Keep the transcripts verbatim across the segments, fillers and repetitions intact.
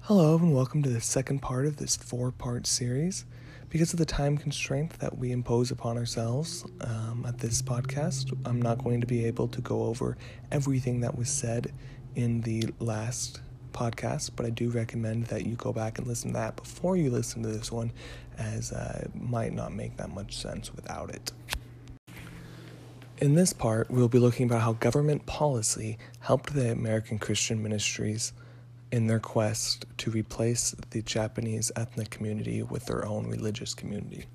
Hello and welcome to the second part of this four-part series. Because of the time constraint that we impose upon ourselves um, at this podcast, I'm not going to be able to go over everything that was said in the last podcast, but I do recommend that you go back and listen to that before you listen to this one, as uh, it might not make that much sense without it. In this part, we'll be looking about how government policy helped the American Christian ministries in their quest to replace the Japanese ethnic community with their own religious community.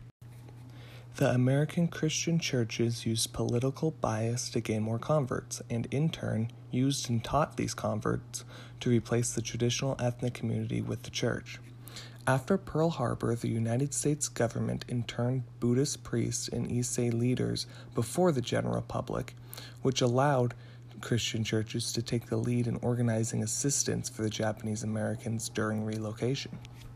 The American Christian churches used political bias to gain more converts, and in turn used and taught these converts to replace the traditional ethnic community with the church. After Pearl Harbor, the United States government interned Buddhist priests and Issei leaders before the general public, which allowed Christian churches to take the lead in organizing assistance for the Japanese Americans during relocation.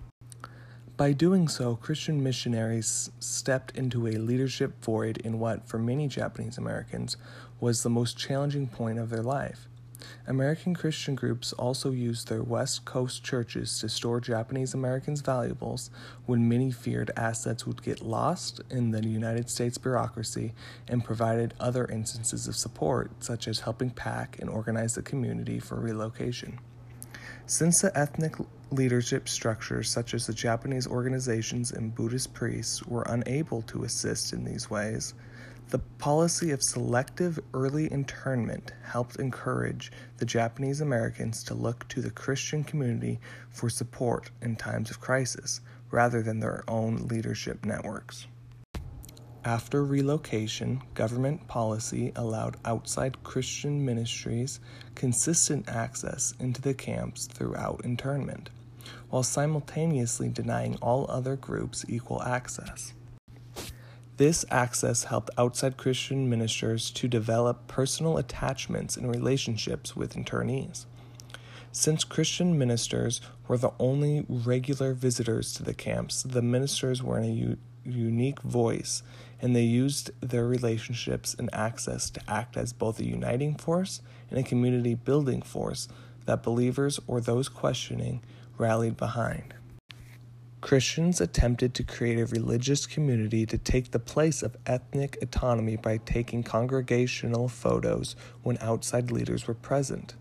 By doing so, Christian missionaries stepped into a leadership void in what, for many Japanese Americans, was the most challenging point of their life. American Christian groups also used their West Coast churches to store Japanese Americans' valuables when many feared assets would get lost in the United States bureaucracy, and provided other instances of support, such as helping pack and organize the community for relocation. Since the ethnic leadership structures such as the Japanese organizations and Buddhist priests were unable to assist in these ways, the policy of selective early internment helped encourage the Japanese Americans to look to the Christian community for support in times of crisis, rather than their own leadership networks. After relocation, government policy allowed outside Christian ministries consistent access into the camps throughout internment, while simultaneously denying all other groups equal access. This access helped outside Christian ministers to develop personal attachments and relationships with internees. Since Christian ministers were the only regular visitors to the camps, the ministers were in a u- unique voice, and they used their relationships and access to act as both a uniting force and a community-building force that believers or those questioning rallied behind. Christians attempted to create a religious community to take the place of ethnic autonomy by taking congregational photos when outside leaders were present.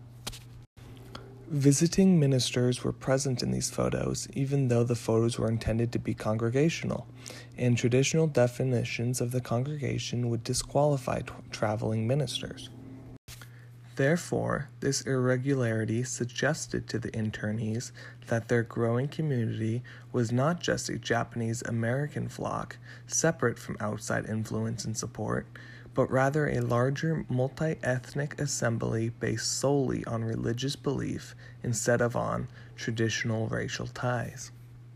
Visiting ministers were present in these photos, even though the photos were intended to be congregational, and traditional definitions of the congregation would disqualify t- traveling ministers. Therefore, this irregularity suggested to the internees that their growing community was not just a Japanese American flock, separate from outside influence and support, but rather a larger multi-ethnic assembly based solely on religious belief instead of on traditional racial ties.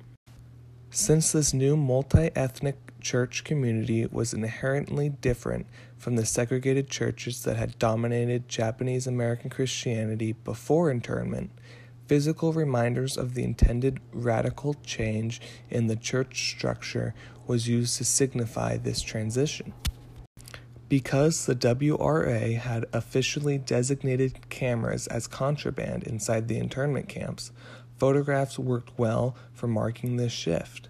Since this new multi-ethnic church community was inherently different from the segregated churches that had dominated Japanese American Christianity before internment, physical reminders of the intended radical change in the church structure was used to signify this transition. Because the W R A had officially designated cameras as contraband inside the internment camps, photographs worked well for marking this shift.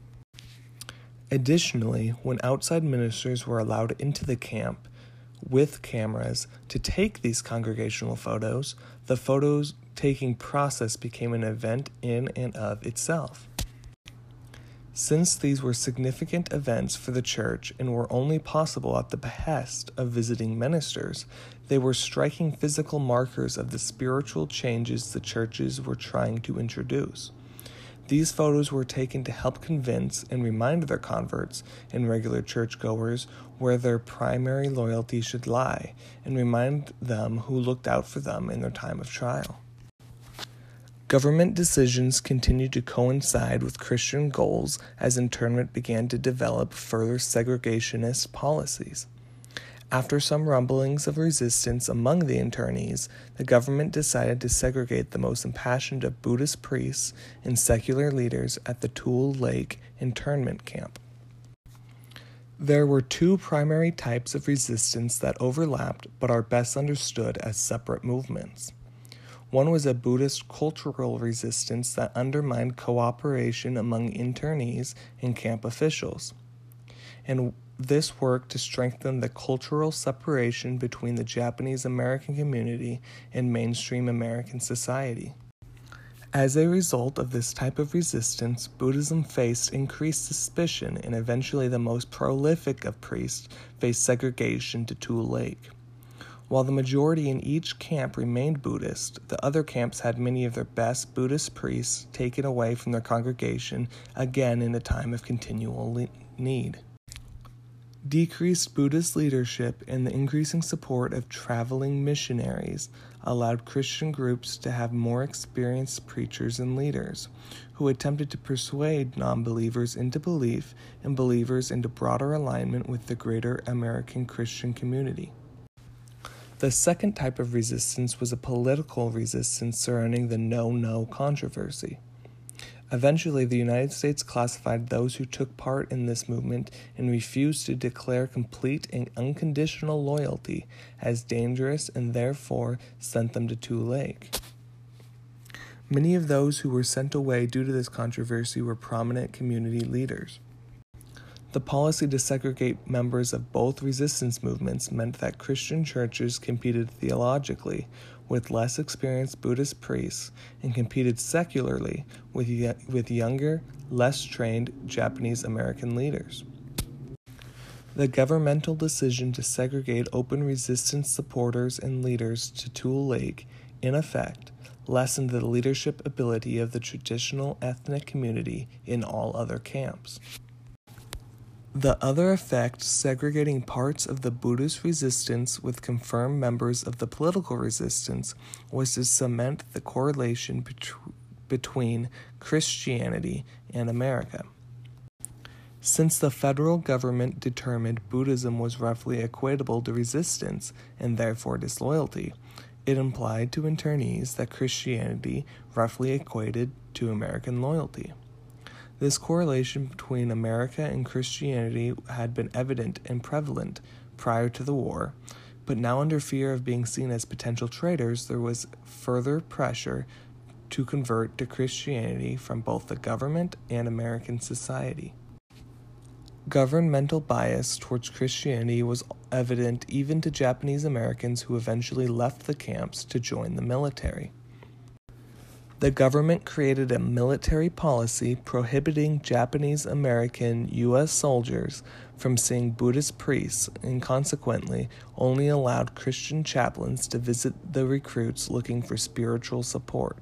Additionally, when outside ministers were allowed into the camp with cameras to take these congregational photos, the photos taking process became an event in and of itself. Since these were significant events for the church and were only possible at the behest of visiting ministers, they were striking physical markers of the spiritual changes the churches were trying to introduce. These photos were taken to help convince and remind their converts and regular churchgoers where their primary loyalty should lie, and remind them who looked out for them in their time of trial. Government decisions continued to coincide with Christian goals as internment began to develop further segregationist policies. After some rumblings of resistance among the internees, the government decided to segregate the most impassioned of Buddhist priests and secular leaders at the Tule Lake internment camp. There were two primary types of resistance that overlapped but are best understood as separate movements. One was a Buddhist cultural resistance that undermined cooperation among internees and camp officials, and this worked to strengthen the cultural separation between the Japanese American community and mainstream American society. As a result of this type of resistance, Buddhism faced increased suspicion, and eventually the most prolific of priests faced segregation to Tule Lake. While the majority in each camp remained Buddhist, the other camps had many of their best Buddhist priests taken away from their congregation, again in a time of continual le- need. Decreased Buddhist leadership and the increasing support of traveling missionaries allowed Christian groups to have more experienced preachers and leaders, who attempted to persuade non-believers into belief and believers into broader alignment with the greater American Christian community. The second type of resistance was a political resistance surrounding the no-no controversy. Eventually, the United States classified those who took part in this movement and refused to declare complete and unconditional loyalty as dangerous, and therefore sent them to Tule Lake. Many of those who were sent away due to this controversy were prominent community leaders. The policy to segregate members of both resistance movements meant that Christian churches competed theologically with less experienced Buddhist priests and competed secularly with, y- with younger, less trained Japanese American leaders. The governmental decision to segregate open resistance supporters and leaders to Tule Lake, in effect, lessened the leadership ability of the traditional ethnic community in all other camps. The other effect, segregating parts of the Buddhist resistance with confirmed members of the political resistance, was to cement the correlation bet- between Christianity and America. Since the federal government determined Buddhism was roughly equatable to resistance and therefore disloyalty, it implied to internees that Christianity roughly equated to American loyalty. This correlation between America and Christianity had been evident and prevalent prior to the war, but now under fear of being seen as potential traitors, there was further pressure to convert to Christianity from both the government and American society. Governmental bias towards Christianity was evident even to Japanese Americans who eventually left the camps to join the military. The government created a military policy prohibiting Japanese American U S soldiers from seeing Buddhist priests, and consequently only allowed Christian chaplains to visit the recruits looking for spiritual support.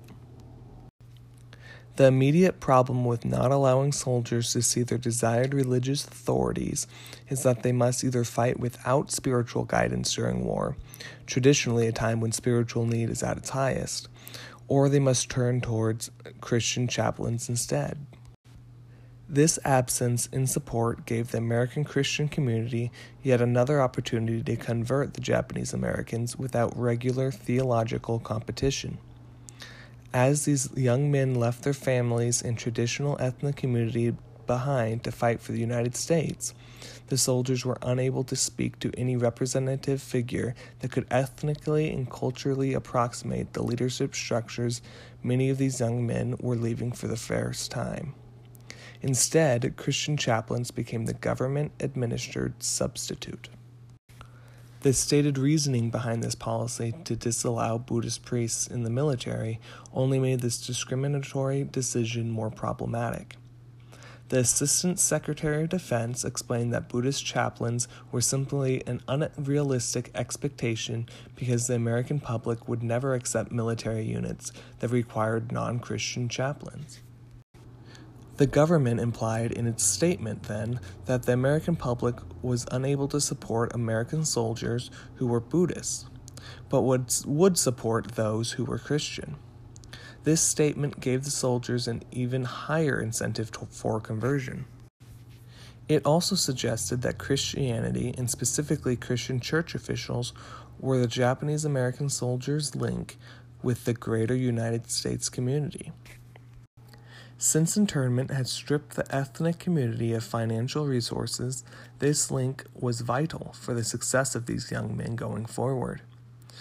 The immediate problem with not allowing soldiers to see their desired religious authorities is that they must either fight without spiritual guidance during war, traditionally a time when spiritual need is at its highest, or they must turn towards Christian chaplains instead. This absence in support gave the American Christian community yet another opportunity to convert the Japanese Americans without regular theological competition. As these young men left their families and traditional ethnic community behind to fight for the United States, the soldiers were unable to speak to any representative figure that could ethnically and culturally approximate the leadership structures many of these young men were leaving for the first time. Instead, Christian chaplains became the government-administered substitute. The stated reasoning behind this policy to disallow Buddhist priests in the military only made this discriminatory decision more problematic. The Assistant Secretary of Defense explained that Buddhist chaplains were simply an unrealistic expectation because the American public would never accept military units that required non-Christian chaplains. The government implied in its statement, then, that the American public was unable to support American soldiers who were Buddhists, but would, would support those who were Christian. This statement gave the soldiers an even higher incentive to, for conversion. It also suggested that Christianity, and specifically Christian church officials, were the Japanese American soldiers' link with the greater United States community. Since internment had stripped the ethnic community of financial resources, this link was vital for the success of these young men going forward.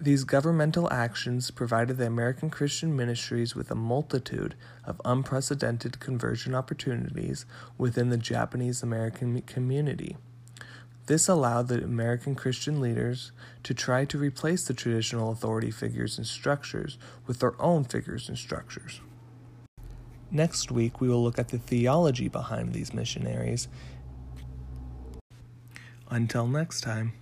These governmental actions provided the American Christian ministries with a multitude of unprecedented conversion opportunities within the Japanese American community. This allowed the American Christian leaders to try to replace the traditional authority figures and structures with their own figures and structures. Next week, we will look at the theology behind these missionaries. Until next time.